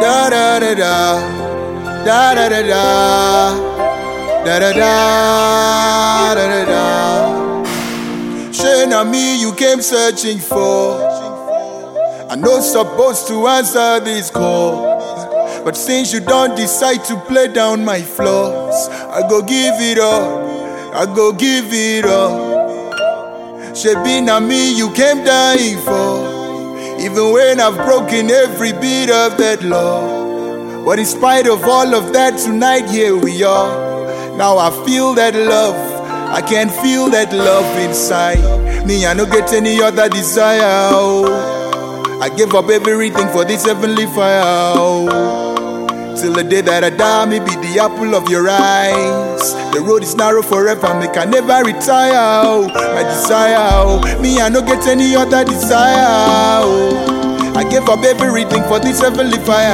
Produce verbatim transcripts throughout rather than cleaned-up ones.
Da da da da, da da da da, da da da, da da da. Shey na me you came searching for. I no supposed to answer this call, but since you don't decide to play down my flaws, I go give it up, I go give it up. Shebi na me you came dying for. Even when I've broken every bit of that law. But in spite of all of that, tonight here we are. Now I feel that love, I can feel that love inside. Me, I no get any other desire. Oh. I give up everything for this heavenly fire. Oh. Till the day that I die, me be the apple of your eyes. The road is narrow forever, me can never retire. Oh, my desire, oh. Me, I no get any other desire. Oh, I give up everything for this heavenly fire.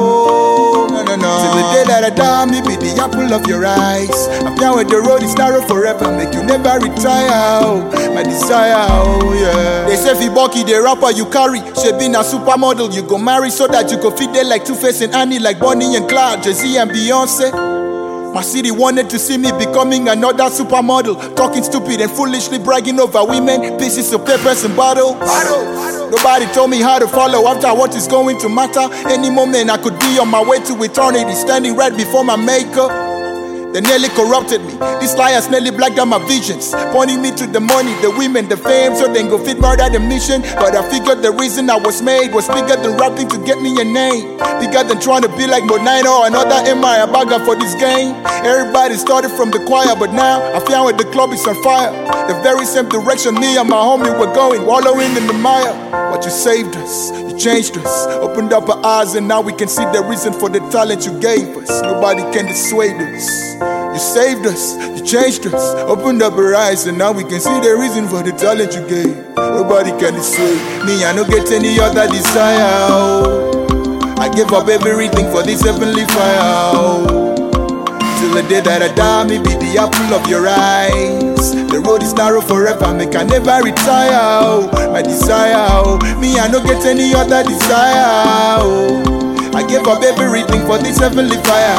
Oh, no, no, no. Till the day that I die, me be the apple of your eyes. I'm down with the road is narrow forever, make you never retire. Oh, my desire, oh yeah. They say Fiboki, the rapper you carry, she been a supermodel you go marry so that you go fit there like Two-Face and Annie, like Bonnie and Clyde, Jay-Z and Beyonce. My city wanted to see me becoming another supermodel, talking stupid and foolishly bragging over women, pieces of papers and bottles. Nobody told me how to follow after what is going to matter. Any moment I could be on my way to eternity, standing right before my maker. They nearly corrupted me. These liars nearly blacked out my visions, pointing me to the money, the women, the fame, so they go fit murder the mission. But I figured the reason I was made was bigger than rapping to get me a name, bigger than trying to be like Monino or another M I A bagger for this game. Everybody started from the choir, but now I found where the club is on fire. The very same direction me and my homie were going, wallowing in the mire. But you saved us, you changed us, opened up our eyes, and now we can see the reason for the talent you gave us. Nobody can dissuade us. You saved us, you changed us, opened up our eyes, and now we can see the reason for the talent you gave. Nobody can dissuade me, I no get any other desire. Oh. I give up everything for this heavenly fire. Oh. Till the day that I die, me be the apple of your eyes. The road is narrow forever, me can never retire. Oh. My desire, oh. Me I no get any other desire. Oh. I give up everything for this heavenly fire.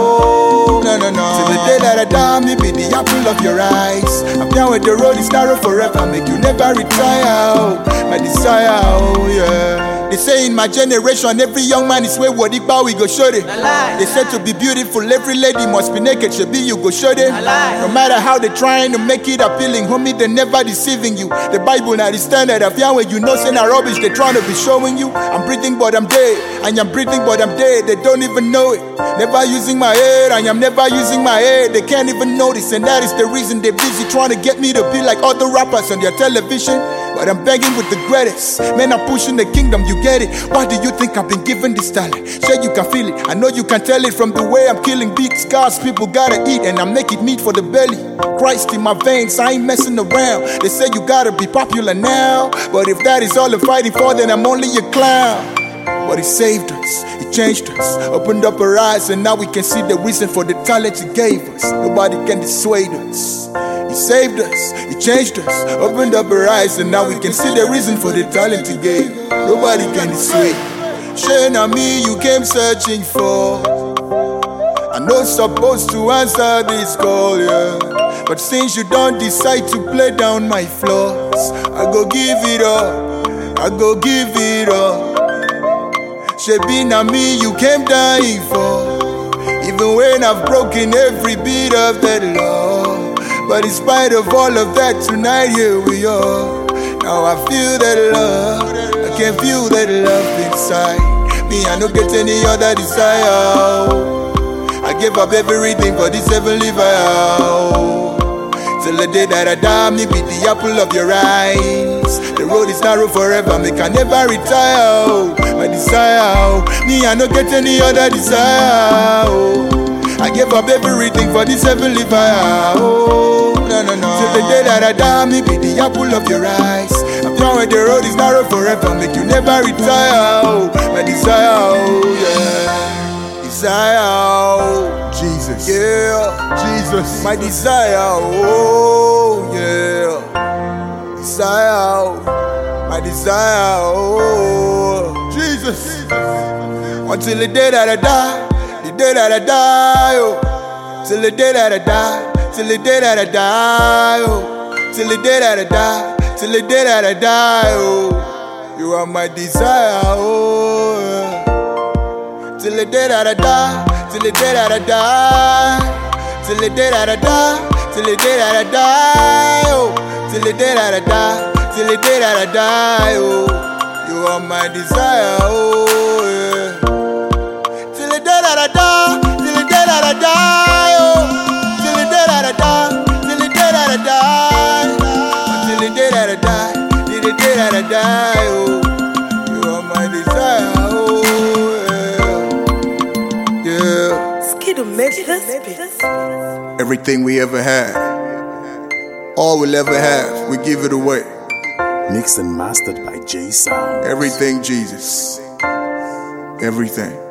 Oh, no, no, no. Till the day that I die, me be the apple of your eyes. I'm down with the road is narrow forever, make you never retire. Oh, my desire, oh yeah. They say in my generation, every young man is wayward, Iqbal, we go show it. They say to be beautiful, every lady must be naked, should be you go show it. No matter how they trying to make it appealing, homie, they never deceiving you. The Bible now the standard of Yahweh, you know, say na rubbish, they trying to be showing you. I'm breathing but I'm dead, and I'm breathing but I'm dead, they don't even know it. Never using my head, I am never using my head, they can't even notice, and that is the reason they're busy trying to get me to be like other rappers on their television. But I'm begging with the greatest, man, I'm pushing the kingdom, you get it. Why do you think I've been given this talent? Sure you can feel it, I know you can tell it from the way I'm killing big scars. People gotta eat and I'm making meat for the belly. Christ in my veins, I ain't messing around. They say you gotta be popular now, but if that is all I'm fighting for, then I'm only a clown. But he saved us, he changed us, opened up our eyes, and now we can see the reason for the talent he gave us. Nobody can dissuade us. He saved us, he changed us, opened up our eyes, and now we can see the reason for the talent he gave. Nobody can dissuade. Shey na me you came searching for. I'm not supposed to answer this call, yeah. But since you don't decide to play down my flaws, I go give it up, I go give it up. Shebi na me you came dying for. Even when I've broken every bit of that law. But in spite of all of that, tonight here we are. Now I feel that love, I can feel that love inside. Me I no get any other desire. I give up everything for this heavenly fire. Till the day that I die, me be the apple of your eyes. The road is narrow forever, me can never retire. My desire, me I no get any other desire. I give up everything for this heavenly fire. Oh, no, no, no. Till the day that I die, me be the apple of your eyes. I'm down where the road is narrow forever, make you never retire. Oh, my desire, oh, yeah. Desire, oh, Jesus. Yeah, Jesus. My desire, oh, yeah. Desire, my desire, oh, Jesus. Until the day that I die, the day that I die, oh. Till the day that I die, till the day that I die, oh. Till the day that I die, till the day that I die, oh. You are my desire, oh. Yeah. Till the day that I die, till the day that I die, till the day that I die, till the day that I die, oh. Till the day that I die, till the day that I die, oh. You are my desire, oh yeah. Till the day that I die, till the day that I die, oh. Till the day that I die, till the day that I die, till the day that I die, till the day that I die, oh. You are my desire, oh yeah. Yeah. Skidoo makes this beat. Everything we ever had, all we'll ever have, we give it away. Mixed and mastered by J Sound. Everything Jesus. Everything.